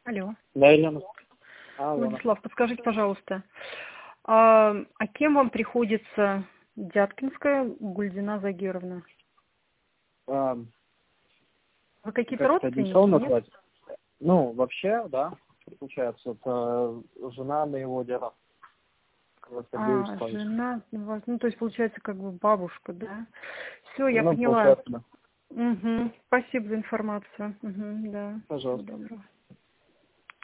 Алло. Да, Елена. Владислав, подскажите, пожалуйста, а кем вам приходится Дяткинская Гульдина Загировна? Вы какие-то Как это родственники, дешево нет? назвать? Ну, вообще, да, получается, это жена моего деда. Сергея Вячеславовича. Жена у вас, то есть получается как бы бабушка, да? Все, я Ну, поняла. получается, да. Угу. Спасибо за информацию. Угу, да. Всего Пожалуйста. доброго.